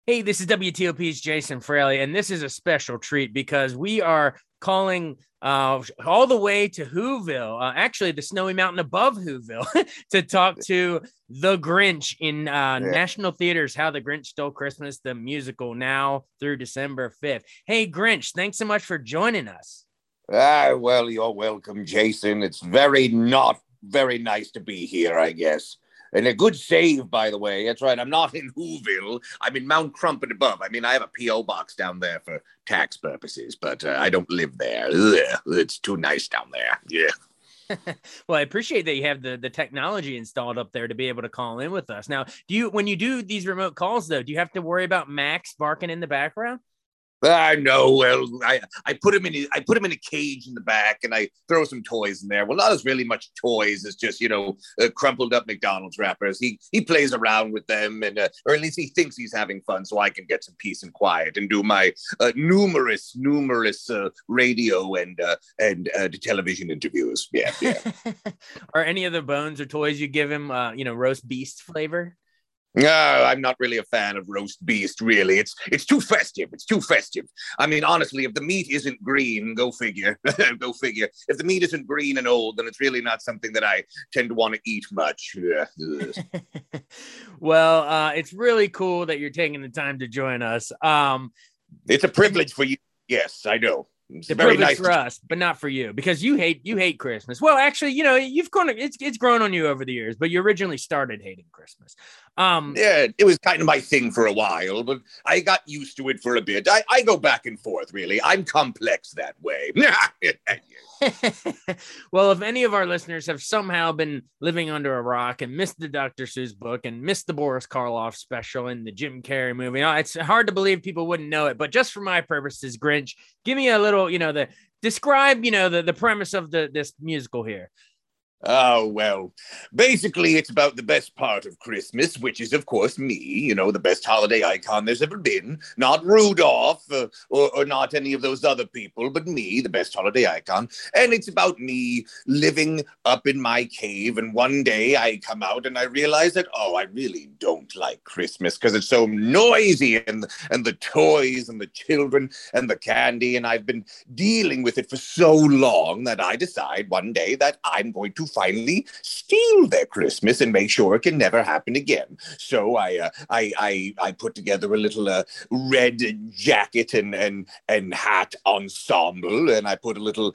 Hey, this is WTOP's Jason Fraley, and this is a special treat because we are calling all the way to Whoville, actually the snowy mountain above Whoville, to talk to The Grinch in Yeah. National Theaters, How the Grinch Stole Christmas, the musical, now through December 5th. Hey, Grinch, thanks so much for joining us. Well, you're welcome, Jason. It's very not very nice to be here, I guess. And a good save, by the way. That's right. I'm not in Whoville. I'm in Mount Crumpet above. I mean, I have a P.O. box down there for tax purposes, but I don't live there. Ugh, it's too nice down there. Yeah. Well, I appreciate that you have the technology installed up there to be able to call in with us. Now, when you do these remote calls though, do you have to worry about Max barking in the background? I know. Well, I put him in a cage in the back, and I throw some toys in there. Well, not as really much toys as just crumpled up McDonald's wrappers. He plays around with them, and or at least he thinks he's having fun, so I can get some peace and quiet and do my numerous radio and television interviews. Yeah, yeah. Are any of the bones or toys you give him, roast beast flavor? No, I'm not really a fan of roast beast. Really, it's too festive. It's too festive. I mean, honestly, if the meat isn't green, go figure. Go figure. If the meat isn't green and old, then it's really not something that I tend to want to eat much. Well, it's really cool that you're taking the time to join us. It's a privilege for you. Yes, I know. It's The very privilege nice. for us, but not for you, because you hate Christmas. Well, actually, you've grown it's grown on you over the years, but you originally started hating Christmas. Um, Yeah, it was kind of my thing for a while, but I got used to it for a bit. I go back and forth, really. I'm complex that way. well, if any of our listeners have somehow been living under a rock and missed the Dr. Seuss book and missed the Boris Karloff special and the Jim Carrey movie, it's hard to believe people wouldn't know it. But just for my purposes, Grinch, give me a little, describe, the premise of this musical here. Oh, well, basically, it's about the best part of Christmas, which is, of course, me, the best holiday icon there's ever been. Not Rudolph or not any of those other people, but me, the best holiday icon. And it's about me living up in my cave. And one day I come out and I realize that, oh, I really don't like Christmas because it's so noisy and the toys and the children and the candy. And I've been dealing with it for so long that I decide one day that I'm going to finally steal their Christmas and make sure it can never happen again. So I put together a little red jacket and hat ensemble, and I put a little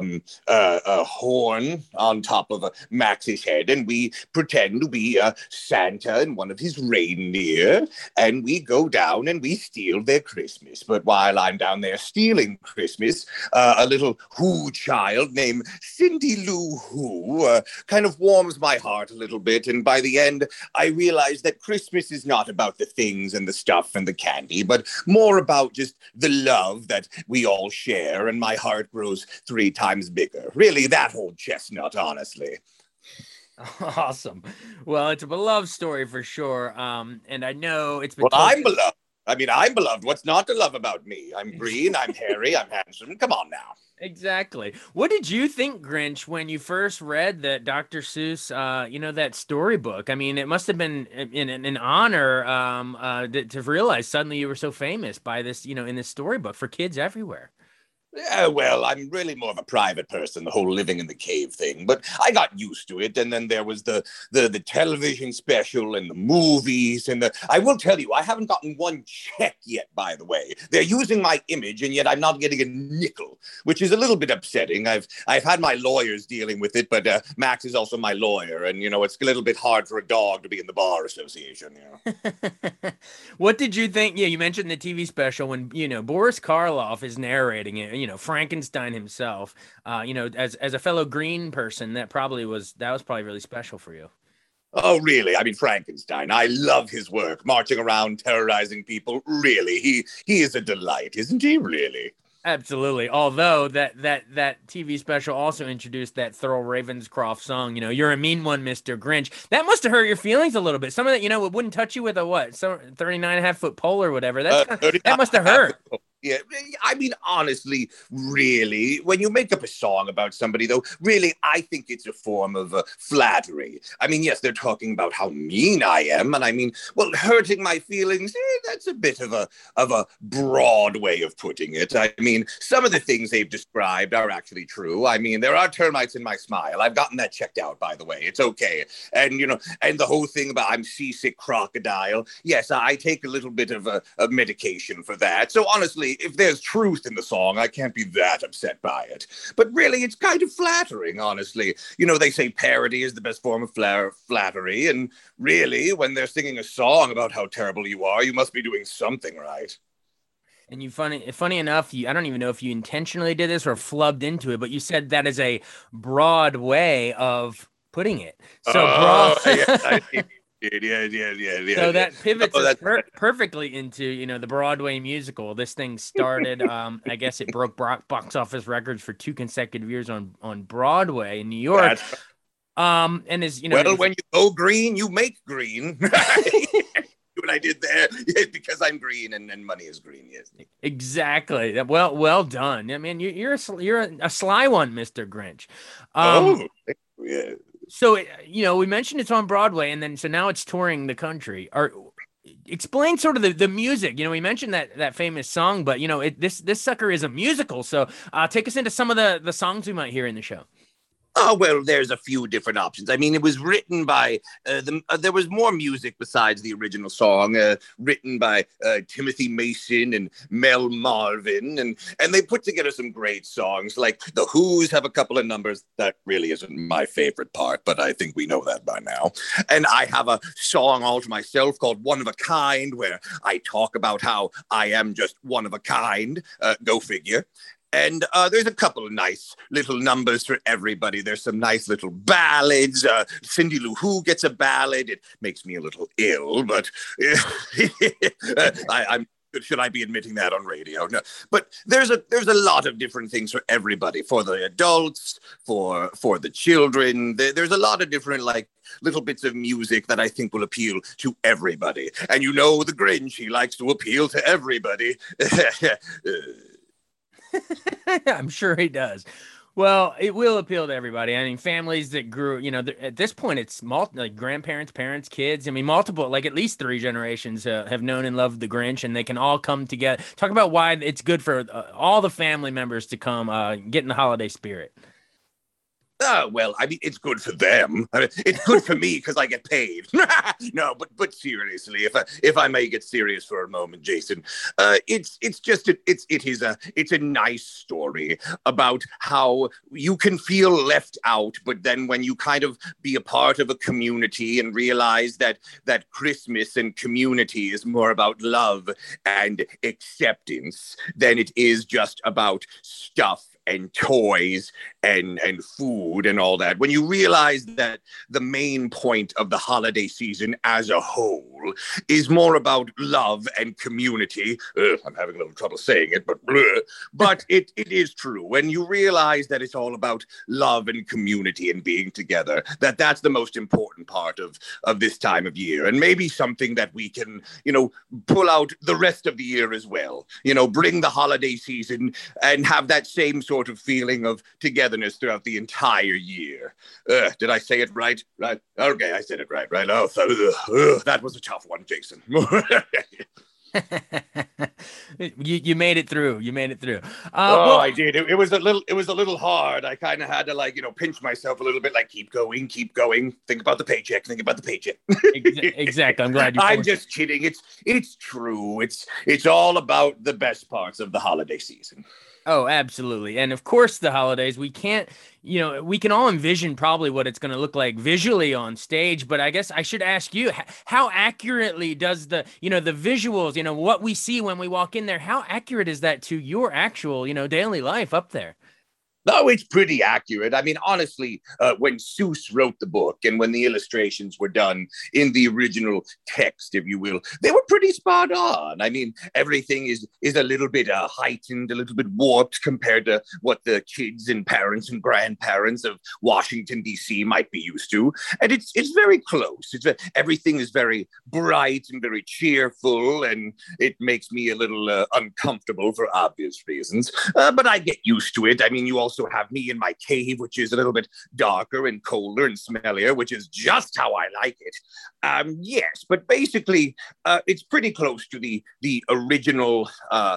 horn on top of Max's head, and we pretend to be Santa and one of his reindeer, and we go down and we steal their Christmas. But while I'm down there stealing Christmas, a little Who child named Cindy Lou Who kind of warms my heart a little bit. And by the end, I realize that Christmas is not about the things and the stuff and the candy, but more about just the love that we all share. And my heart grows 3 times bigger. Really, that old chestnut, honestly. Awesome. Well, it's a beloved story for sure. And I know it's been Well, told. I'm beloved. I mean, I'm beloved. What's not to love about me? I'm green, I'm hairy, I'm handsome. Come on now. Exactly. What did you think, Grinch, when you first read that Dr. Seuss, that storybook? I mean, it must have been an honor to realize suddenly you were so famous by this, in this storybook for kids everywhere. Yeah, well, I'm really more of a private person, the whole living in the cave thing. But I got used to it, and then there was the television special and the movies and the. I will tell you, I haven't gotten one check yet. By the way, they're using my image, and yet I'm not getting a nickel, which is a little bit upsetting. I've had my lawyers dealing with it, but Max is also my lawyer, and it's a little bit hard for a dog to be in the bar association. What did you think? Yeah, you mentioned the TV special when, Boris Karloff is narrating it, Frankenstein himself, as a fellow green person, that was probably really special for you. Oh, really? I mean, Frankenstein. I love his work, marching around, terrorizing people. Really, he is a delight, isn't he? Really. Absolutely. Although that TV special also introduced that Thurl Ravenscroft song, you're a mean one, Mr. Grinch. That must have hurt your feelings a little bit. Some of that, it wouldn't touch you with a what? So 39 and a half foot pole or whatever. That must have hurt. Yeah, I mean, honestly, really, when you make up a song about somebody, though, really, I think it's a form of flattery. I mean, yes, they're talking about how mean I am, and I mean, well, hurting my feelings, that's a bit of a broad way of putting it. I mean, some of the things they've described are actually true. I mean, there are termites in my smile. I've gotten that checked out, by the way. It's okay. And, you know, and the whole thing about I'm seasick crocodile. Yes, I take a little bit of a medication for that. So honestly, if there's truth in the song, I can't be that upset by it. But really, it's kind of flattering, honestly. You know, they say parody is the best form of flattery. And really, when they're singing a song about how terrible you are, you must be doing something right. And funny enough, I don't even know if you intentionally did this or flubbed into it, but you said that is a broad way of putting it. So broad. Yeah. So that pivots us perfectly into, you know, the Broadway musical. This thing started, I guess it broke box office records for 2 consecutive years on Broadway in New York. And is, you know, well, when you go green, you make green. What I did there, because I'm green and money is green. Yes, exactly. Well done. I mean, you're a sly one, Mr. Grinch. Yeah. So, you know, we mentioned it's on Broadway, and then so now it's touring the country. Explain sort of the music. You know, we mentioned that famous song, but you know, this sucker is a musical. So, take us into some of the songs we might hear in the show. Oh, well, there's a few different options. I mean, it was written by, there was more music besides the original song, written by Timothy Mason and Mel Marvin, and they put together some great songs, like The Who's have a couple of numbers. That really isn't my favorite part, but I think we know that by now. And I have a song all to myself called One of a Kind, where I talk about how I am just one of a kind. Go figure. And there's a couple of nice little numbers for everybody. There's some nice little ballads. Cindy Lou Who gets a ballad. It makes me a little ill, but I'm should I be admitting that on radio? No. But there's a lot of different things for everybody, for the adults, for the children. There's a lot of different like little bits of music that I think will appeal to everybody. And you know the Grinch, he likes to appeal to everybody. I'm sure he does. Well, it will appeal to everybody. I mean, families that grew, you know, at this point, it's like grandparents, parents, kids. I mean, multiple, like at least 3 generations have known and loved the Grinch, and they can all come together. Talk about why it's good for all the family members to come get in the holiday spirit. Well, I mean, it's good for them. I mean, it's good for me because I get paid. No, but seriously, if I may get serious for a moment, Jason, it's a nice story about how you can feel left out, but then when you kind of be a part of a community and realize that Christmas and community is more about love and acceptance than it is just about stuff and toys and food and all that. When you realize that the main point of the holiday season as a whole is more about love and community. I'm having a little trouble saying it, but it is true. When you realize that it's all about love and community and being together, that's the most important part of this time of year, and maybe something that we can, you know, pull out the rest of the year as well. You know, bring the holiday season and have that same sort of feeling of togetherness throughout the entire year. Did I say it right? Right. Okay, I said it right. Oh, that was a tough one, Jason. You made it through. You made it through. Well, I did. It was a little hard. I kind of had to pinch myself a little bit, like keep going. Think about the paycheck. Exactly. I'm glad I'm just kidding. It's true. It's all about the best parts of the holiday season. Oh, absolutely. And of course, the holidays, we can all envision probably what it's going to look like visually on stage. But I guess I should ask you, how accurately does the visuals, what we see when we walk in there, how accurate is that to your actual, daily life up there? No, it's pretty accurate. I mean, honestly, when Seuss wrote the book and when the illustrations were done in the original text, if you will, they were pretty spot on. I mean, everything is a little bit heightened, a little bit warped compared to what the kids and parents and grandparents of Washington, D.C. might be used to. And it's very close. Everything is very bright and very cheerful, and it makes me a little uncomfortable for obvious reasons. But I get used to it. I mean, you also have me in my cave, which is a little bit darker and colder and smellier, which is just how I like it. Yes, but basically, it's pretty close to the original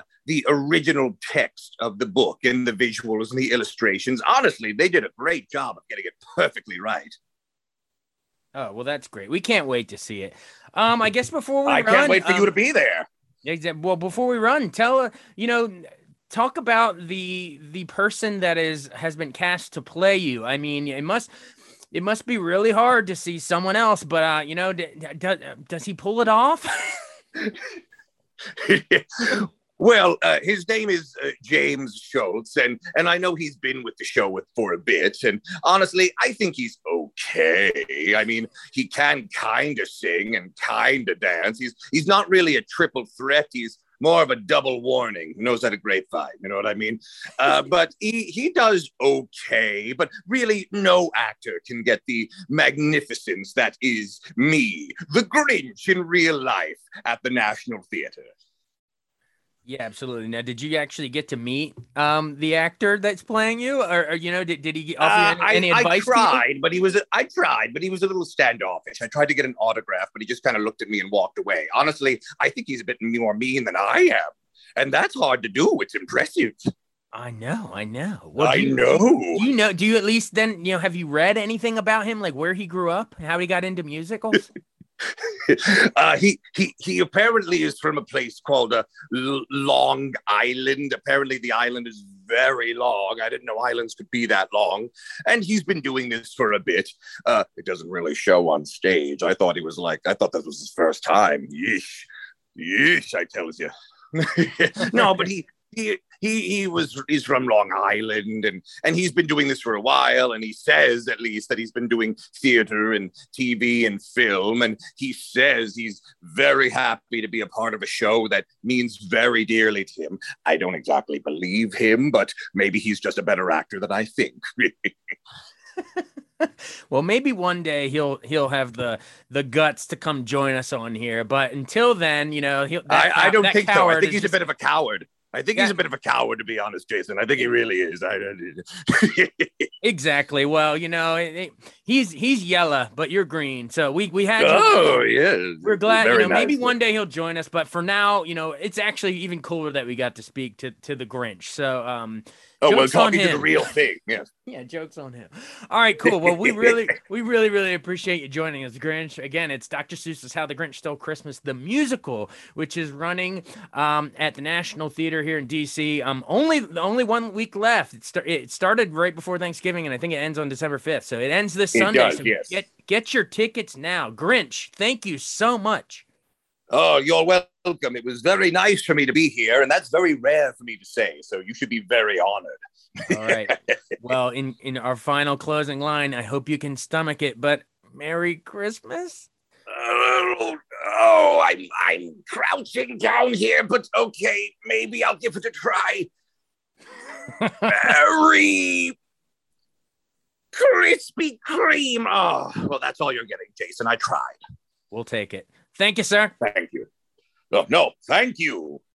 text of the book and the visuals and the illustrations. Honestly, they did a great job of getting it perfectly right. Oh, well, that's great. We can't wait to see it. I guess before we I run, can't wait for you to be there. Exactly. Well, before we run, talk about the person that has been cast to play you. I mean, it must be really hard to see someone else, but does he pull it off? Well, his name is James Schultz, and I know he's been with the show for a bit, and honestly, I think he's okay. I mean, he can kind of sing and kind of dance. He's not really a triple threat. He's more of a double warning. He knows how to grapevine, you know what I mean? But he does okay, but really no actor can get the magnificence that is me, the Grinch in real life at the National Theater. Yeah, absolutely. Now, did you actually get to meet the actor that's playing you, or did he offer you any advice? I tried, but he was a little standoffish. I tried to get an autograph, but he just kind of looked at me and walked away. Honestly, I think he's a bit more mean than I am, and that's hard to do. It's impressive. I know. Well, I know. Do you at least then, have you read anything about him, like where he grew up, how he got into musicals? He apparently is from a place called Long Island. Apparently the island is very long. I didn't know islands could be that long. And he's been doing this for a bit. It doesn't really show on stage. I thought that was his first time. Yeesh, I tell you. No, but he's from Long Island, and he's been doing this for a while, and he says at least that he's been doing theater and TV and film, and he says he's very happy to be a part of a show that means very dearly to him. I don't exactly believe him, but maybe he's just a better actor than I think. Well, maybe one day he'll have the guts to come join us on here, but until then, I don't think so. I think he's a bit of a coward. I think he's a bit of a coward, to be honest, Jason. I think he really is. Exactly. Well, he's yellow, but you're green. So we had you. Oh, yeah. We're glad, maybe one day he'll join us. But for now, it's actually even cooler that we got to speak to the Grinch. So, we're talking to the real thing. Yes. Yeah, joke's on him. All right, cool. Well, we really appreciate you joining us, Grinch. Again, it's Dr. Seuss's How the Grinch Stole Christmas, the musical, which is running at the National Theater here in D.C. Only 1 week left. It started right before Thanksgiving, and I think it ends on December 5th. So it ends this Sunday. Does, so yes. Get your tickets now. Grinch, thank you so much. Oh, you're welcome. It was very nice for me to be here, and that's very rare for me to say, so you should be very honored. All right. Well, in our final closing line, I hope you can stomach it, but Merry Christmas. I'm crouching down here, but okay, maybe I'll give it a try. Merry Krispy Kreme. Oh, well, that's all you're getting, Jason. I tried. We'll take it. Thank you, sir. Thank you. No, thank you.